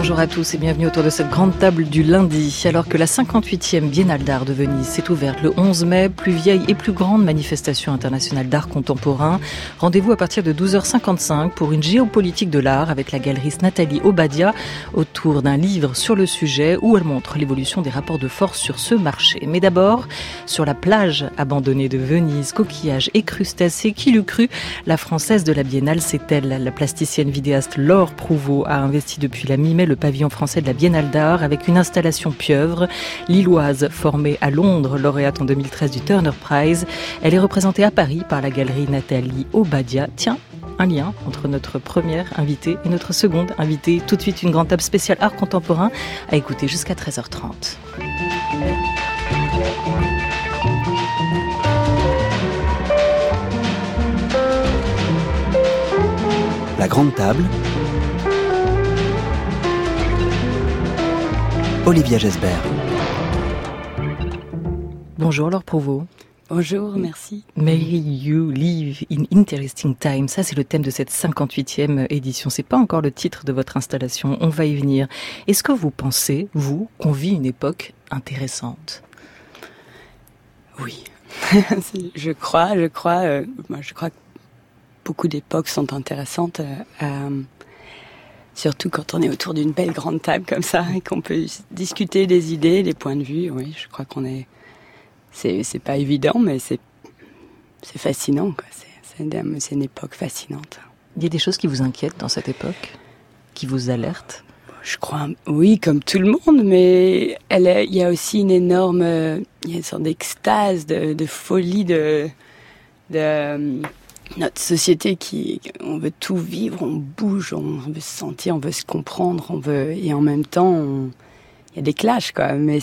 Bonjour à tous et bienvenue autour de cette grande table du lundi. Alors que la 58e Biennale d'art de Venise s'est ouverte le 11 mai, plus vieille et plus grande manifestation internationale d'art contemporain. Rendez-vous à partir de 12h55 pour une géopolitique de l'art avec la galeriste Nathalie Obadia autour d'un livre sur le sujet où elle montre l'évolution des rapports de force sur ce marché. Mais d'abord, sur la plage abandonnée de Venise, coquillages et crustacés, qui l'eût cru, la française de la Biennale, c'est elle. La plasticienne vidéaste Laure Prouveau a investi depuis la mi-mai le pavillon français de la Biennale d'art avec une installation pieuvre. Lilloise, formée à Londres, lauréate en 2013 du Turner Prize. Elle est représentée à Paris par la galerie Nathalie Obadia. Tiens, un lien entre notre première invitée et notre seconde invitée. Tout de suite, une grande table spéciale art contemporain à écouter jusqu'à 13h30. La grande table. Olivia Gesbert. Bonjour Laure Prouveau. Bonjour, merci. May you live in interesting times. Ça, c'est le thème de cette 58e édition. C'est pas encore le titre de votre installation. On va y venir. Est-ce que vous pensez, vous, qu'on vit une époque intéressante? Oui. Je crois que beaucoup d'époques sont intéressantes, surtout quand on est autour d'une belle grande table comme ça et qu'on peut discuter des idées, des points de vue. Oui, je crois qu'on est... C'est pas évident, mais c'est fascinant, quoi. C'est une époque fascinante. Il y a des choses qui vous inquiètent dans cette époque, qui vous alertent? Je crois, oui, comme tout le monde, mais il y a aussi il y a une sorte d'extase, de folie de notre société on veut tout vivre, on bouge, on veut se sentir, on veut se comprendre, et en même temps, il y a des clashs, quoi. Mais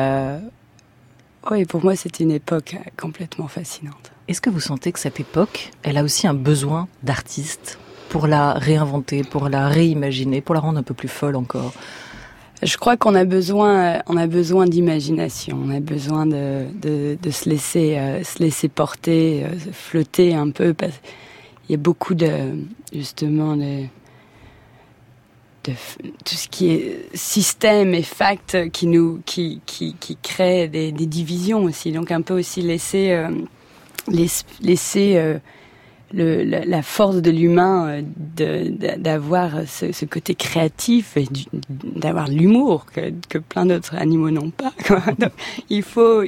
oui, pour moi, c'était une époque complètement fascinante. Est-ce que vous sentez que cette époque, elle a aussi un besoin d'artistes pour la réinventer, pour la réimaginer, pour la rendre un peu plus folle encore? Je crois qu'on a besoin d'imagination, on a besoin de se laisser porter, flotter un peu. Il y a beaucoup justement de tout ce qui est système et fact qui crée des divisions aussi. Donc un peu aussi laisser la force de l'humain d'avoir ce côté créatif et d'avoir l'humour que plein d'autres animaux n'ont pas, quoi. Donc, il faut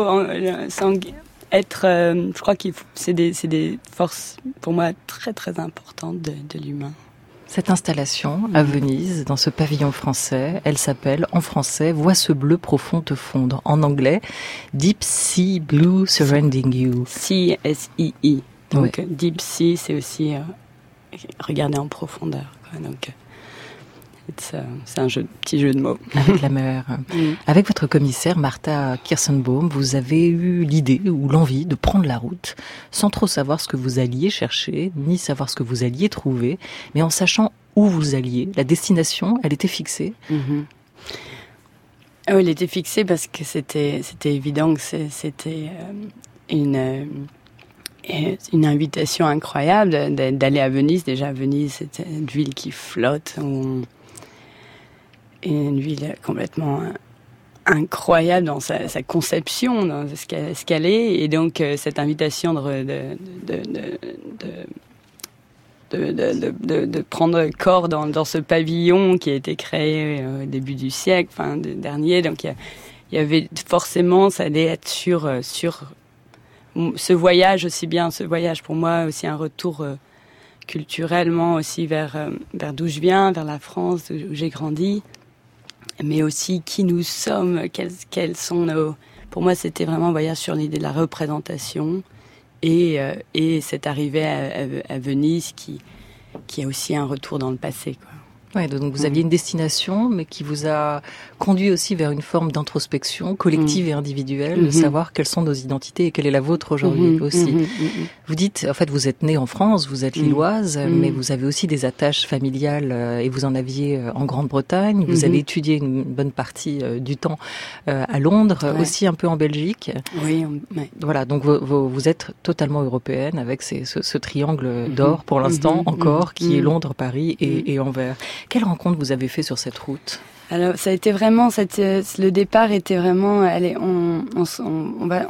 être, je crois c'est des forces pour moi très très importantes de l'humain. Cette installation à Venise, dans ce pavillon français, elle s'appelle en français « Vois ce bleu profond te fondre ». En anglais, « Deep Sea Blue Surrounding You ». Sea, S-I-I. Donc, oui. Deep Sea, c'est aussi regarder en profondeur, quoi. Donc, c'est un petit jeu de mots. Avec la mer. Avec votre commissaire, Martha Kirsenbaum, vous avez eu l'idée ou l'envie de prendre la route sans trop savoir ce que vous alliez chercher, ni savoir ce que vous alliez trouver, mais en sachant où vous alliez. La destination, elle était fixée. Oui, elle était fixée parce que c'était évident que c'était une invitation incroyable d'aller à Venise. Déjà, Venise, c'était une ville qui flotte, et une ville complètement incroyable dans sa conception, dans ce qu'elle est. Et donc, cette invitation de prendre corps dans ce pavillon qui a été créé au début du siècle, dernier. Donc, il y avait forcément, ça allait être sur ce voyage aussi bien, ce voyage pour moi aussi un retour culturellement aussi vers d'où je viens, vers la France où j'ai grandi, mais aussi qui nous sommes, quels sont nos... Pour moi, c'était vraiment un voyage sur l'idée de la représentation et cette arrivée à Venise qui a aussi un retour dans le passé, quoi. Ouais, donc vous aviez une destination, mais qui vous a conduit aussi vers une forme d'introspection collective et individuelle, de savoir quelles sont nos identités et quelle est la vôtre aujourd'hui aussi. Vous dites, en fait, vous êtes née en France, vous êtes lilloise, mais vous avez aussi des attaches familiales et vous en aviez en Grande-Bretagne. Vous avez étudié une bonne partie du temps à Londres, aussi un peu en Belgique. Oui, Voilà, donc vous êtes totalement européenne avec ce triangle d'or pour l'instant encore, qui est Londres, Paris et Anvers. Quelle rencontre vous avez fait sur cette route ? Alors, ça a été vraiment, le départ était vraiment, allez, on va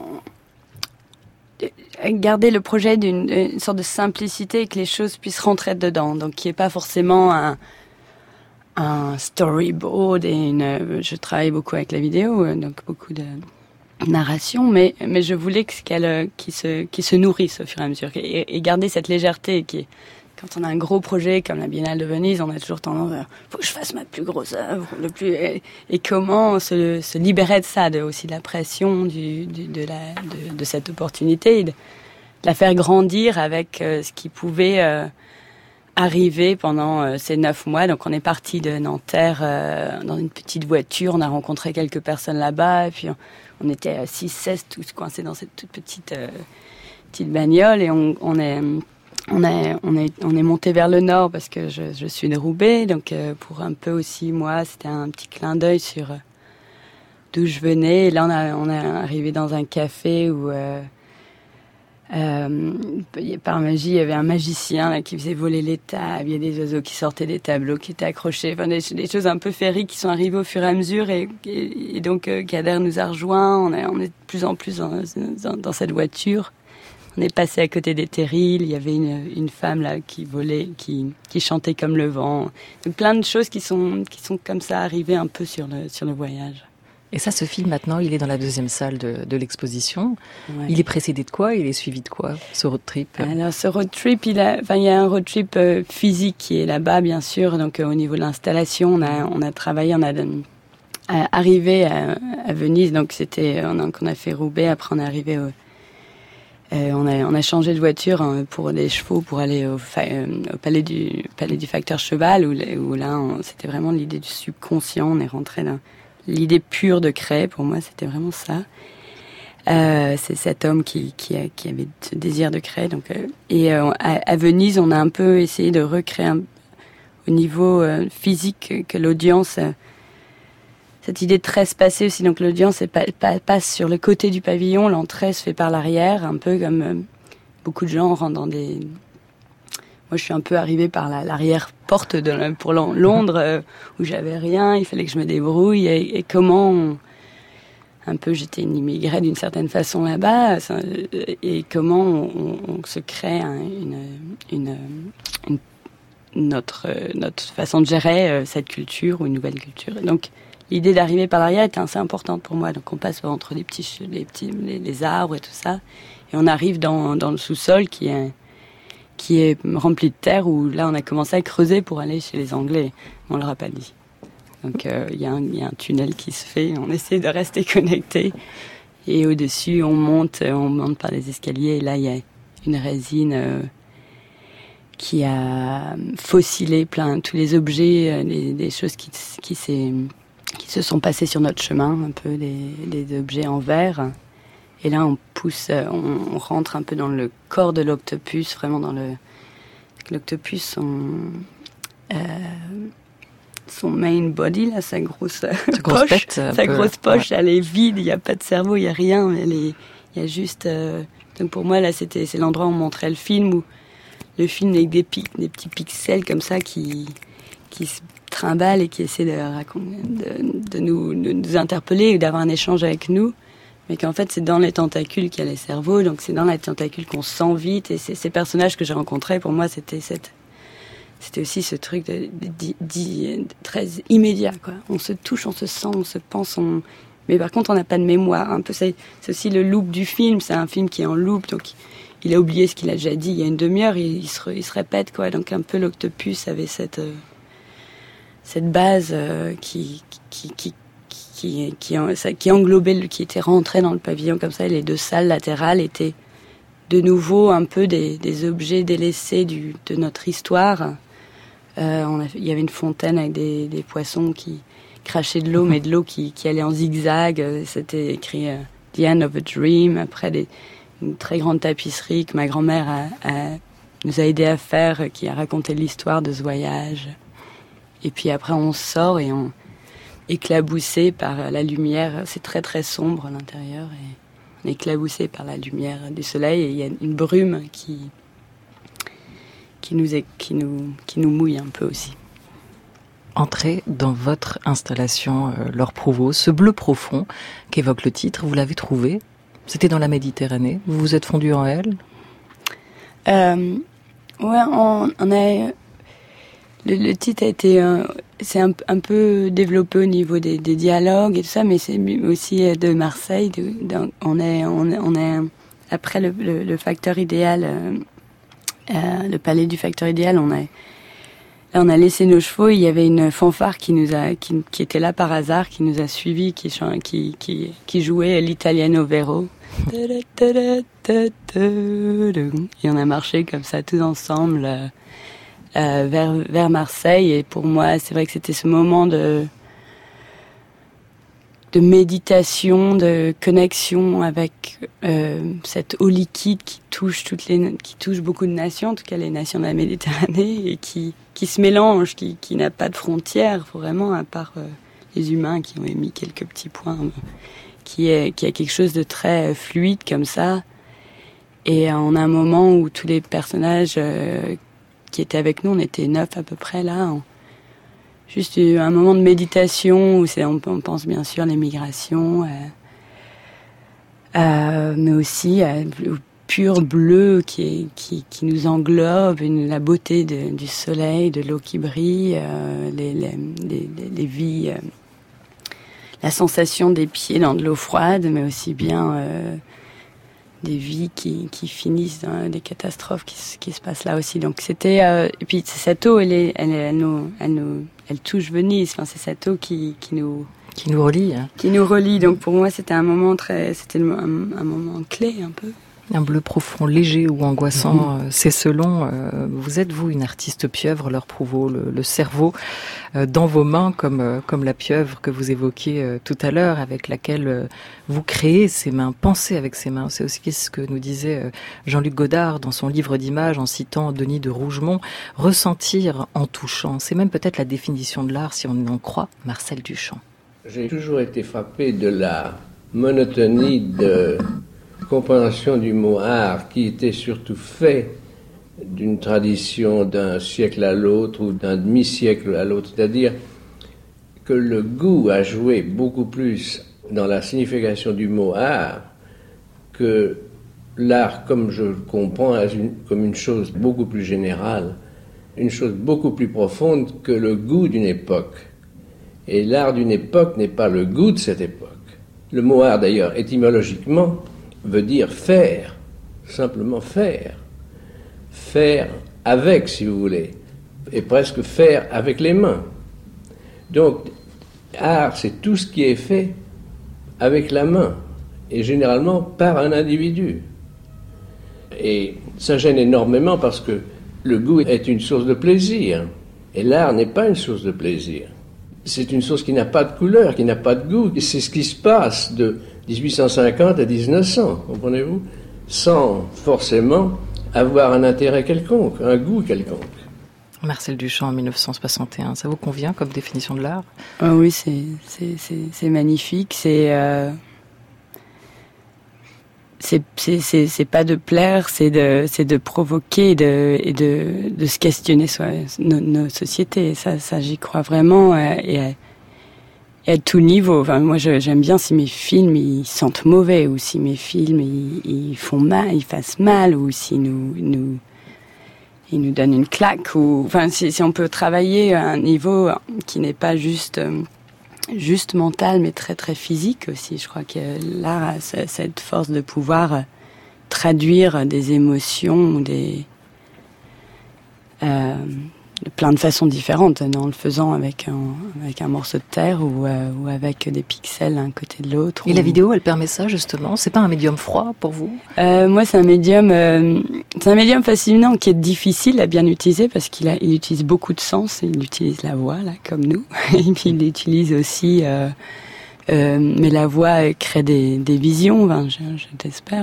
garder le projet d'une sorte de simplicité et que les choses puissent rentrer dedans. Donc, qui est pas forcément un storyboard je travaille beaucoup avec la vidéo, donc beaucoup de narration, mais je voulais qu'il se nourrisse au fur et à mesure et garder cette légèreté qui est, quand on a un gros projet comme la Biennale de Venise, on a toujours tendance à faut que je fasse ma plus grosse œuvre, et comment se libérer de ça, aussi de la pression de cette opportunité, de la faire grandir avec ce qui pouvait arriver pendant ces 9 mois. Donc on est parti de Nanterre dans une petite voiture, on a rencontré quelques personnes là-bas, et puis on était 6-16 tous coincés dans cette toute petite bagnole, et on est monté vers le nord parce que je suis de Roubaix, donc pour un peu aussi, moi, c'était un petit clin d'œil sur d'où je venais. Et là, on est arrivé dans un café où, par magie, il y avait un magicien là, qui faisait voler les tables, il y a des oiseaux qui sortaient des tableaux qui étaient accrochés, enfin, des choses un peu féeriques qui sont arrivées au fur et à mesure, et donc Kader nous a rejoints, on est de plus en plus dans cette voiture. On est passé à côté des terrils, il y avait une femme là qui volait, qui chantait comme le vent. Donc plein de choses qui sont comme ça arrivées un peu sur le voyage. Et ça, ce film maintenant, il est dans la 2e salle de l'exposition. Ouais. Il est précédé de quoi ? Il est suivi de quoi, ce road trip ? Alors ce road trip, il y a un road trip physique qui est là-bas, bien sûr. Donc au niveau de l'installation, on a travaillé, arrivé à Venise. Donc on a fait Roubaix. Après on est arrivé on a changé de voiture pour les chevaux pour aller au palais du facteur cheval où là c'était vraiment l'idée du subconscient. On est rentré dans l'idée pure de créer. Pour moi, c'était vraiment ça. C'est cet homme qui avait ce désir de créer. Donc à Venise, on a un peu essayé de recréer au niveau physique que l'audience cette idée de trespassée aussi, donc l'audience passe sur le côté du pavillon, l'entrée se fait par l'arrière, un peu comme beaucoup de gens rentrent dans des... Moi, je suis un peu arrivée par l'arrière-porte pour Londres, où j'avais rien, il fallait que je me débrouille, et comment... Un peu, j'étais une immigrée d'une certaine façon là-bas, et comment on se crée notre façon de gérer cette culture ou une nouvelle culture. Donc, l'idée d'arriver par l'arrière était assez importante pour moi. Donc on passe entre les arbres et tout ça, et on arrive dans le sous-sol qui est rempli de terre, où là on a commencé à creuser pour aller chez les Anglais. On leur a pas dit. Donc il y a un tunnel qui se fait. On essaie de rester connecté, et au-dessus on monte par des escaliers. Et là il y a une résine qui a fossilé tous les objets, des choses qui se sont passés sur notre chemin, un peu des objets en verre. Et là, on rentre un peu dans le corps de l'octopus, vraiment dans l'octopus, son main body, là, sa grosse poche, elle est vide, il n'y a pas de cerveau, il n'y a rien, il y a juste... Donc pour moi, là, c'est l'endroit où on montrait le film, où le film avec des petits pixels comme ça qui se trimballe et qui essaie de nous interpeller ou d'avoir un échange avec nous, mais qu'en fait c'est dans les tentacules qu'il y a les cerveaux, donc c'est dans les tentacules qu'on se sent vite. Et ces personnages que j'ai rencontrés, pour moi c'était aussi ce truc très immédiat, quoi. On se touche, on se sent, on se pense, mais par contre on n'a pas de mémoire. Un peu, c'est aussi le loop du film. C'est un film qui est en loop, donc il a oublié ce qu'il a déjà dit il y a une demi-heure, il se répète, quoi. Donc un peu l'octopus avait cette base qui englobait, qui était rentrée dans le pavillon comme ça. Et les 2 salles latérales étaient de nouveau un peu des objets délaissés de notre histoire. Il y avait une fontaine avec des poissons qui crachaient de l'eau, mais de l'eau qui allait en zigzag. C'était écrit The End of a Dream. Après une très grande tapisserie que ma grand-mère nous a aidé à faire, qui a raconté l'histoire de ce voyage. Et puis après, on sort et on éclaboussé par la lumière. C'est très très sombre à l'intérieur, et on est éclaboussé par la lumière du soleil, et il y a une brume qui nous mouille un peu aussi. entrer dans votre installation, Laure Prouvost. Ce bleu profond qu'évoque le titre, vous l'avez trouvé? C'était dans la Méditerranée. Vous vous êtes fondu en elle? Ouais, on a... Le titre a été... c'est un peu développé au niveau des dialogues et tout ça, mais c'est aussi de Marseille. On est après le facteur idéal, le palais du facteur idéal, on a laissé nos chevaux. Il y avait une fanfare qui était là par hasard, qui nous a suivis, qui jouait l'Italiano Vero. Et on a marché comme ça tous ensemble vers Marseille. Et pour moi, c'est vrai que c'était ce moment de méditation, de connexion avec cette eau liquide qui touche beaucoup de nations, en tout cas les nations de la Méditerranée, et qui se mélange, qui n'a pas de frontières vraiment, à part les humains qui ont émis quelques petits points, qui a quelque chose de très fluide comme ça. Et on a un moment où tous les personnages qui étaient avec nous, on était 9 à peu près là, juste un moment de méditation où on pense bien sûr à l'émigration, mais aussi au pur bleu qui nous englobe, la beauté du soleil, de l'eau qui brille, les vies, la sensation des pieds dans de l'eau froide, mais aussi bien des vies qui finissent dans des catastrophes qui se passent là aussi. Donc c'était et puis cette eau, elle touche Venise. Enfin, c'est cette eau qui nous relie. Hein. Qui nous relie. Donc pour moi, c'était un moment un moment clé un peu. Un bleu profond, léger ou angoissant, c'est selon. Vous êtes, vous, une artiste pieuvre, Laure Prouvost, le cerveau dans vos mains, comme la pieuvre que vous évoquiez tout à l'heure, avec laquelle vous créez ces mains, pensez avec ces mains. C'est aussi ce que nous disait Jean-Luc Godard dans son livre d'images, en citant Denis de Rougemont, ressentir en touchant. C'est même peut-être la définition de l'art, si on en croit Marcel Duchamp. J'ai toujours été frappé de la monotonie de compréhension du mot art qui était surtout fait d'une tradition d'un siècle à l'autre ou d'un demi-siècle à l'autre, c'est-à-dire que le goût a joué beaucoup plus dans la signification du mot art que l'art, comme je le comprends, comme une chose beaucoup plus générale, une chose beaucoup plus profonde que le goût d'une époque. Et l'art d'une époque n'est pas le goût de cette époque. Le mot art, d'ailleurs, étymologiquement, veut dire faire, simplement faire. Faire avec, si vous voulez, et presque faire avec les mains. Donc, art, c'est tout ce qui est fait avec la main, et généralement par un individu. Et ça gêne énormément parce que le goût est une source de plaisir, et l'art n'est pas une source de plaisir. C'est une source qui n'a pas de couleur, qui n'a pas de goût. C'est ce qui se passe de 1850 à 1900, comprenez-vous, sans forcément avoir un intérêt quelconque, un goût quelconque. Marcel Duchamp en 1961, ça vous convient comme définition de l'art ? Oui, c'est magnifique, c'est pas de plaire, c'est de provoquer et de se questionner nos sociétés. Ça j'y crois vraiment, et à tout niveau. Enfin, moi, j'aime bien si mes films ils sentent mauvais, ou si mes films ils font mal, ils fassent mal, ou si ils nous donnent une claque, ou enfin si on peut travailler à un niveau qui n'est pas juste mental, mais très très physique aussi. Je crois que l'art a cette force de pouvoir traduire des émotions, de plein de façons différentes, en le faisant avec un morceau de terre ou avec des pixels d'un côté de l'autre. Et la vidéo, elle permet ça justement. C'est pas un médium froid pour vous ? Moi, c'est un médium fascinant qui est difficile à bien utiliser parce qu'il utilise beaucoup de sens. Il utilise la voix, là, comme nous. Et puis il utilise aussi, mais la voix crée des visions. Enfin, je t'espère.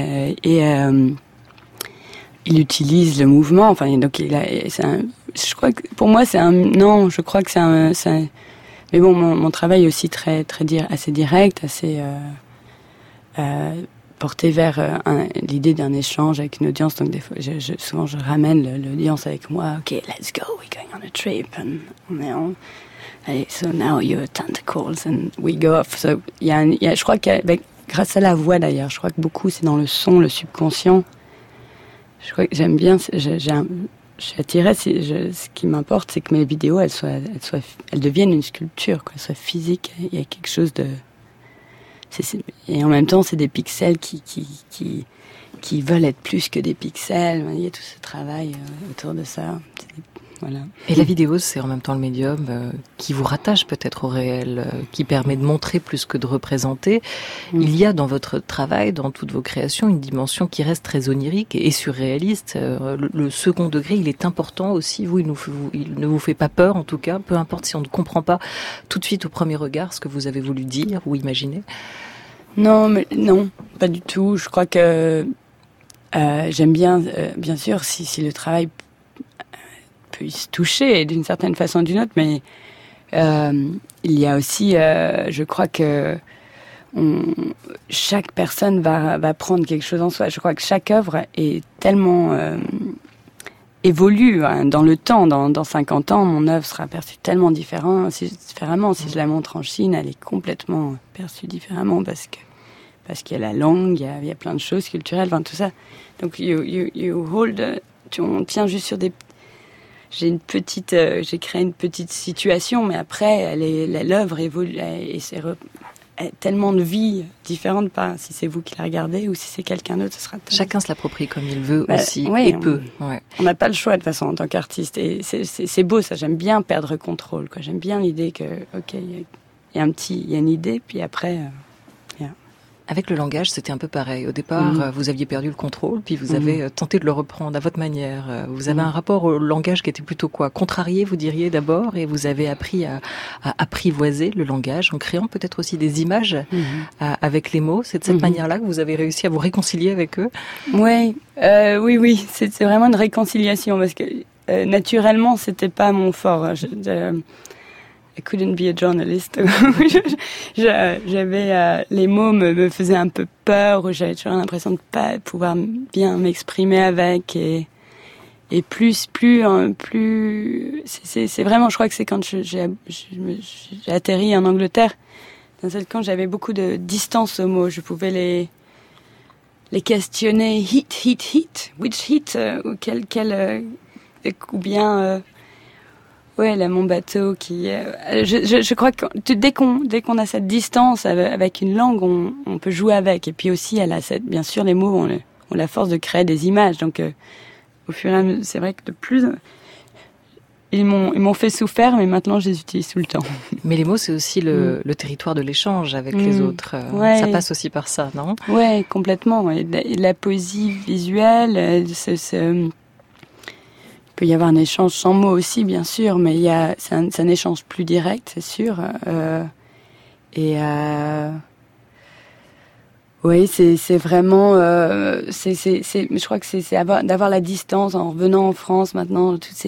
Il utilise le mouvement. Enfin, donc je crois que pour moi je crois que c'est un mais bon, mon travail est aussi assez direct, assez porté vers l'idée d'un échange avec une audience. Donc des fois, souvent je ramène l'audience avec moi. Ok, let's go, we're going on a trip. allez, so now your tentacles and we go off. So, je crois grâce à la voix d'ailleurs, je crois que beaucoup c'est dans le son, le subconscient. Je crois que j'aime bien, je suis attirée, ce qui m'importe, c'est que mes vidéos, elles deviennent une sculpture, qu'elles soient physiques. Il y a quelque chose de... et en même temps, c'est des pixels qui veulent être plus que des pixels. Il y a tout ce travail autour de ça. Voilà. Et la vidéo, c'est en même temps le médium qui vous rattache peut-être au réel, qui permet de montrer plus que de représenter. Il y a dans votre travail, dans toutes vos créations, une dimension qui reste très onirique et surréaliste. Le second degré, il est important aussi. Il ne vous fait pas peur, en tout cas, peu importe si on ne comprend pas tout de suite au premier regard ce que vous avez voulu dire ou imaginer. Non, pas du tout. Je crois que j'aime bien, bien sûr, si le travail peut se toucher d'une certaine façon ou d'une autre, mais il y a aussi, je crois que chaque personne va prendre quelque chose en soi. Je crois que chaque œuvre est tellement évolue dans le temps. Dans 50 ans, mon œuvre sera perçue tellement différemment. Si je la montre en Chine, elle est complètement perçue différemment parce qu'il y a la langue, il y a plein de choses culturelles, enfin, tout ça. Donc, on tient juste sur des... J'ai créé une petite situation, mais après, l'œuvre évolue et c'est tellement de vie différente, pas si c'est vous qui la regardez ou si c'est quelqu'un d'autre, ce sera... Chacun se l'approprie comme il veut aussi, et peut. Ouais. On n'a pas le choix de toute façon en tant qu'artiste, et c'est beau ça. J'aime bien perdre contrôle, quoi. J'aime bien l'idée que, ok, il y a une idée, puis après... Avec le langage, c'était un peu pareil. Au départ, vous aviez perdu le contrôle, puis vous avez tenté de le reprendre à votre manière. Vous avez un rapport au langage qui était plutôt quoi ? Contrarié, vous diriez d'abord, et vous avez appris à apprivoiser le langage en créant peut-être aussi des images avec les mots. C'est de cette manière-là que vous avez réussi à vous réconcilier avec eux ? Oui. C'est vraiment une réconciliation, parce que naturellement, c'était pas mon fort. I couldn't be a journalist. J'avais les mots me faisaient un peu peur, ou j'avais toujours l'impression de pas pouvoir bien m'exprimer avec, et plus c'est vraiment, je crois que c'est quand j'ai atterri en Angleterre, d'un seul coup j'avais beaucoup de distance aux mots. Je pouvais les questionner, hit, which hit, ou quel ou bien ouais, là, mon bateau qui... je crois que dès qu'on a cette distance avec une langue, on peut jouer avec. Et puis aussi, bien sûr, les mots ont la force de créer des images. Donc, au fur et à mesure, c'est vrai que de plus... Ils m'ont fait souffrir, mais maintenant, je les utilise tout le temps. Mais les mots, c'est aussi le territoire de l'échange avec les autres. Ouais. Ça passe aussi par ça, non ? Ouais, complètement. Et la poésie visuelle, il peut y avoir un échange sans mots aussi, bien sûr, mais c'est un échange plus direct, c'est sûr. Oui, c'est vraiment... je crois que c'est d'avoir la distance en revenant en France maintenant. Toutes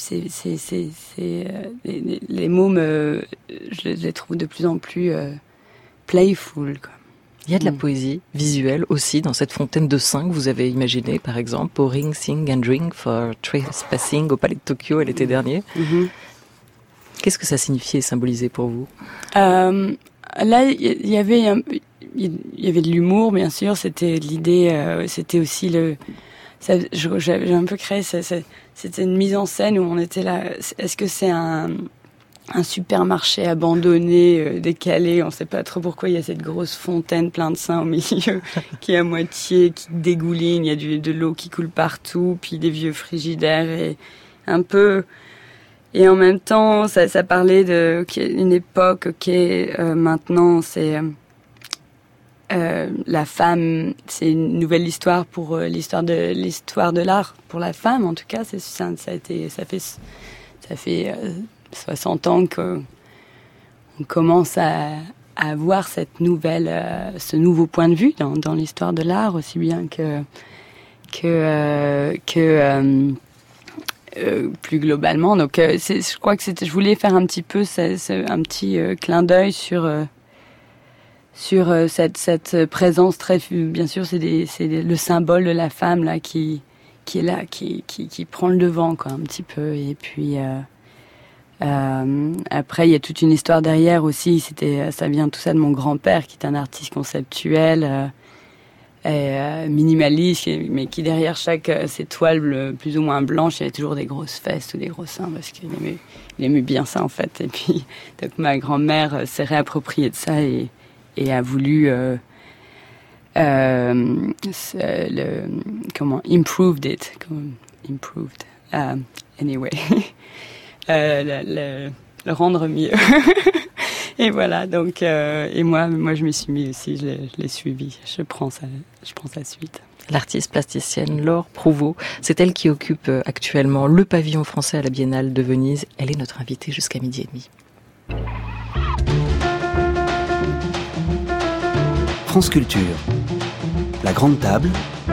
les mots, je les trouve de plus en plus playful, quoi. Il y a de la poésie visuelle aussi dans cette fontaine de seins que vous avez imaginée, par exemple, Pouring, Sing and Drink for Trespassing au Palais de Tokyo l'été dernier. Qu'est-ce que ça signifiait et symbolisait pour vous ? Là, il y avait de l'humour, bien sûr. C'était l'idée, c'était aussi j'avais un peu créé, c'était une mise en scène où on était là. Est-ce que c'est un supermarché abandonné, décalé, on sait pas trop pourquoi il y a cette grosse fontaine plein de seins au milieu qui est à moitié, qui dégouline, il y a de l'eau qui coule partout, puis des vieux frigidaires, et un peu... Et en même temps, ça parlait d'une époque, maintenant c'est... la femme, c'est une nouvelle histoire pour l'histoire de l'art, pour la femme en tout cas, ça fait 60 ans qu'on commence à avoir cette ce nouveau point de vue dans l'histoire de l'art, aussi bien que plus globalement. Donc, je crois que je voulais faire un petit peu un petit clin d'œil sur cette présence très, bien sûr, c'est le symbole de la femme là qui est là, qui prend le devant, quoi, un petit peu, et puis Après, il y a toute une histoire derrière aussi. Ça vient tout ça de mon grand-père, qui est un artiste conceptuel, minimaliste, mais qui derrière ses toiles plus ou moins blanches, il y avait toujours des grosses fesses ou des gros seins, parce qu'il aimait bien ça en fait. Et puis, donc ma grand-mère s'est réappropriée de ça et a voulu improved it, anyway. Le rendre mieux. Et voilà, donc et moi je m'y suis mis aussi, je l'ai suivi. Je prends sa suite. L'artiste plasticienne Laure Prouveau, c'est elle qui occupe actuellement le pavillon français à la Biennale de Venise. Elle est notre invitée jusqu'à 12h30. France Culture, la grande table,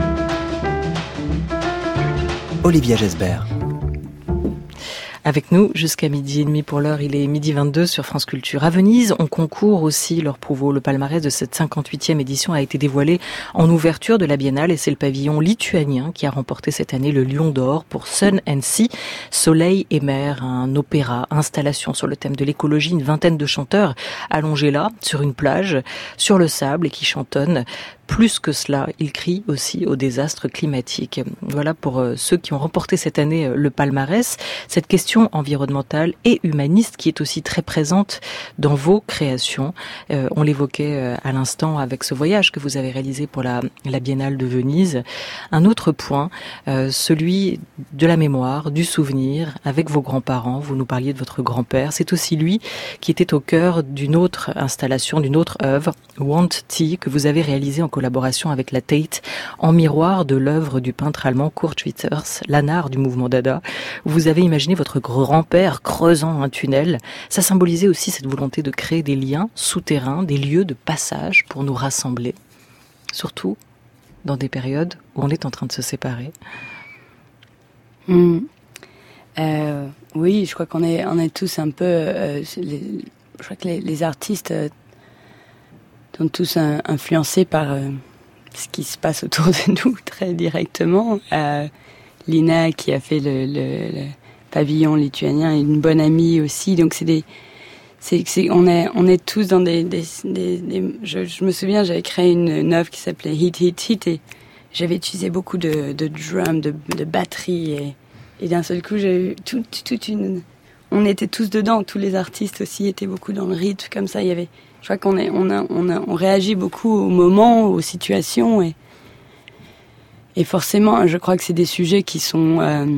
Olivia Gesbert. Avec nous jusqu'à 12h30 pour l'heure, il est 12h22 sur France Culture. À Venise, on concourt aussi Laure Prouveau. Le palmarès de cette 58e édition a été dévoilé en ouverture de la Biennale et c'est le pavillon lituanien qui a remporté cette année le Lion d'Or pour Sun and Sea, Soleil et Mer, un opéra, installation sur le thème de l'écologie, une vingtaine de chanteurs allongés là, sur une plage, sur le sable et qui chantonnent. Plus que cela, il crie aussi au désastre climatique. Voilà pour ceux qui ont remporté cette année le palmarès. Cette question environnementale et humaniste qui est aussi très présente dans vos créations. On l'évoquait à l'instant avec ce voyage que vous avez réalisé pour la Biennale de Venise. Un autre point, celui de la mémoire, du souvenir avec vos grands-parents. Vous nous parliez de votre grand-père. C'est aussi lui qui était au cœur d'une autre installation, d'une autre œuvre, Want Tea, que vous avez réalisée en collaboration avec la Tate, en miroir de l'œuvre du peintre allemand Kurt Schwitters, l'anard du mouvement Dada. Vous avez imaginé votre grand-père creusant un tunnel. Ça symbolisait aussi cette volonté de créer des liens souterrains, des lieux de passage pour nous rassembler. Surtout dans des périodes où on est en train de se séparer. Oui, je crois qu'on est tous un peu... je crois que les artistes... sont tous influencés par ce qui se passe autour de nous très directement. Lina qui a fait le pavillon lituanien est une bonne amie aussi. Donc on est tous dans des je me souviens, j'avais créé une œuvre qui s'appelait Hit Hit Hit et j'avais utilisé beaucoup de drums, de batterie et d'un seul coup j'ai eu toute une... On était tous dedans, tous les artistes aussi étaient beaucoup dans le rythme comme ça. Il y avait... Je crois on réagit beaucoup au moment, aux situations et forcément, je crois que c'est des sujets qui sont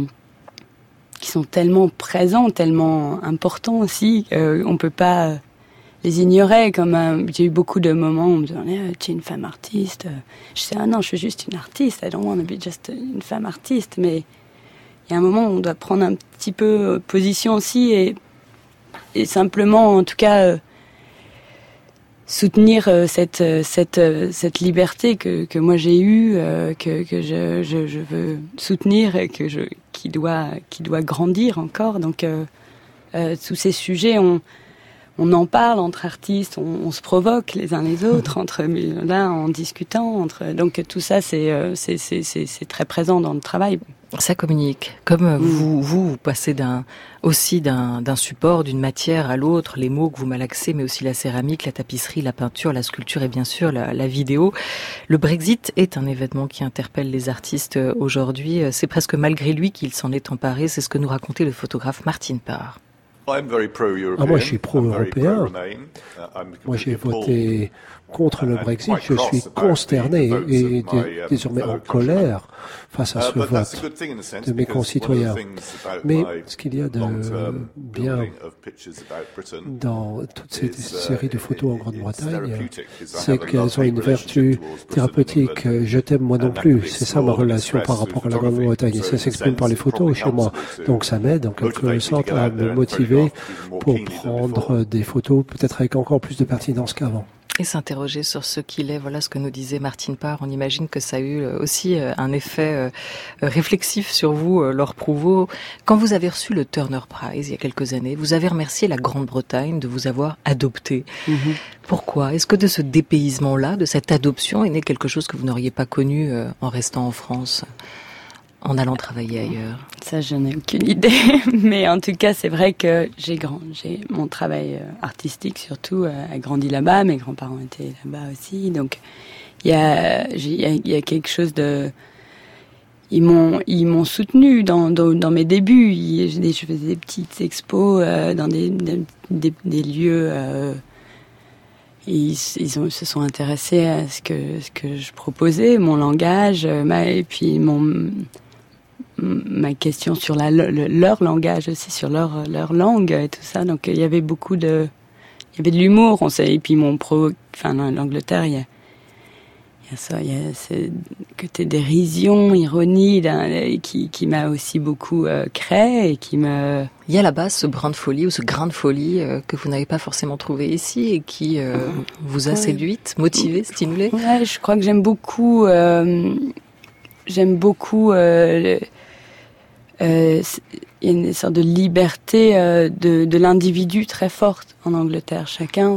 tellement présents, tellement importants aussi, on peut pas les ignorer. J'ai eu beaucoup de moments où on me disait tu es une femme artiste. Je sais non, je suis juste une artiste. I don't want to be just une femme artiste. Mais il y a un moment où on doit prendre un petit peu position aussi et simplement, en tout cas. Soutenir cette liberté que moi j'ai eue, que je veux soutenir et qui doit grandir encore. Donc tous ces sujets, on en parle entre artistes, on se provoque les uns les autres en discutant donc tout ça c'est très présent dans le travail. Ça communique. Comme vous passez d'un support, d'une matière à l'autre, les mots que vous malaxez, mais aussi la céramique, la tapisserie, la peinture, la sculpture et bien sûr la vidéo. Le Brexit est un événement qui interpelle les artistes aujourd'hui. C'est presque malgré lui qu'il s'en est emparé. C'est ce que nous racontait le photographe Martin Parr. Moi, je suis pro-européen. Moi, j'ai voté contre le Brexit. Je suis consterné et désormais en colère face à ce vote de mes concitoyens. Mais ce qu'il y a de bien dans toutes ces séries de photos en Grande-Bretagne, c'est qu'elles ont une vertu thérapeutique. Je t'aime moi non plus. C'est ça ma relation par rapport à la Grande-Bretagne. Et ça s'exprime par les photos chez moi. Donc ça m'aide en quelque sorte à me motiver pour prendre des photos peut-être avec encore plus de pertinence qu'avant. Et s'interroger sur ce qu'il est, voilà ce que nous disait Martin Parr. On imagine que ça a eu aussi un effet réflexif sur vous, Laure Prouveau. Quand vous avez reçu le Turner Prize il y a quelques années, vous avez remercié la Grande-Bretagne de vous avoir adopté. Pourquoi ? Est-ce que de ce dépaysement-là, de cette adoption, est né quelque chose que vous n'auriez pas connu en restant en France ? en allant travailler ailleurs? Ça, je n'ai aucune idée. Mais en tout cas, c'est vrai que mon travail artistique surtout a grandi là-bas. Mes grands-parents étaient là-bas aussi. Donc, il y a quelque chose de... Ils m'ont soutenu dans mes débuts. Je faisais des petites expos dans des lieux. Ils se sont intéressés à ce que je proposais, mon langage, et puis ma question sur leur langage aussi, sur leur langue et tout ça. Donc il y avait de l'humour, et puis l'Angleterre, il y a ça, il y a ce côté dérision, ironie, qui m'a aussi beaucoup créé et qui me... Il y a là-bas ce brin de folie ou ce grain de folie que vous n'avez pas forcément trouvé ici et qui vous a séduite, motivée, stimulée. Ouais, je crois que j'aime beaucoup. Il y a une sorte de liberté de l'individu très forte en Angleterre. Chacun,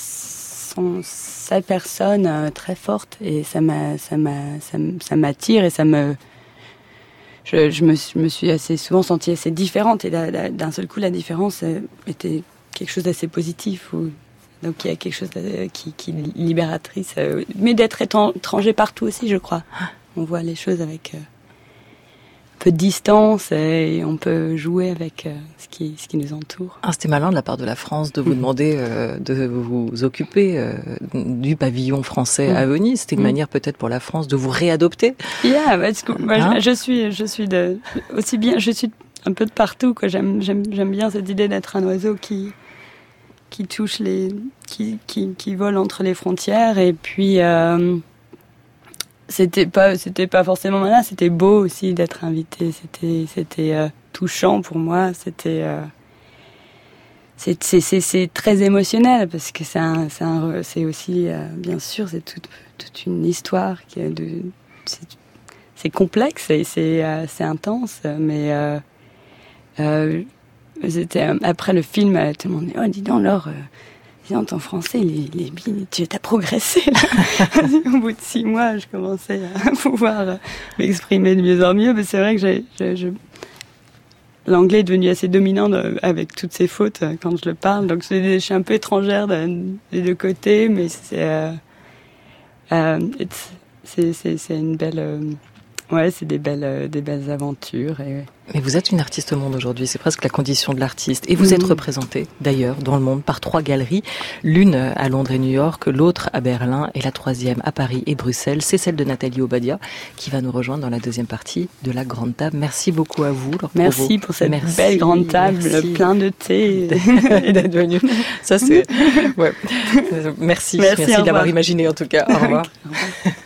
sa personne très forte, et ça m'attire et ça me... Je me suis assez souvent sentie assez différente, et d'un seul coup la différence était quelque chose d'assez positif. Donc il y a quelque chose qui est libératrice, mais d'être étranger partout aussi, je crois. On voit les choses avec peu de distance et on peut jouer avec ce qui nous entoure. C'était malin de la part de la France de vous demander de vous occuper du pavillon français à Venise. C'était une manière peut-être pour la France de vous réadopter. Yeah, parce que moi, je suis aussi bien, je suis un peu de partout, quoi. J'aime bien cette idée d'être un oiseau qui touche qui vole entre les frontières, et puis c'était pas forcément malin, c'était beau aussi d'être invité, c'était touchant pour moi, c'est très émotionnel, parce que c'est aussi bien sûr, c'est toute une histoire c'est complexe et c'est intense, mais c'était après le film, tout le monde dit, oh dis donc Laure, en français, tu as progressé là. Au bout de 6 mois, je commençais à pouvoir m'exprimer de mieux en mieux. Mais c'est vrai que l'anglais est devenu assez dominant avec toutes ces fautes quand je le parle. Donc je suis un peu étrangère des deux côtés, mais c'est une belle... c'est des belles aventures. Mais vous êtes une artiste au monde aujourd'hui, c'est presque la condition de l'artiste. Et vous êtes représentée, d'ailleurs, dans le monde par 3 galeries. L'une à Londres et New York, l'autre à Berlin, et la 3e à Paris et Bruxelles. C'est celle de Nathalie Obadia, qui va nous rejoindre dans la 2e partie de la Grande Table. Merci beaucoup à vous, Laure. Merci pour cette belle grande table, plein de thé. Et d'être venue. Ça, c'est... Ouais. Merci d'avoir imaginé, en tout cas. Au revoir.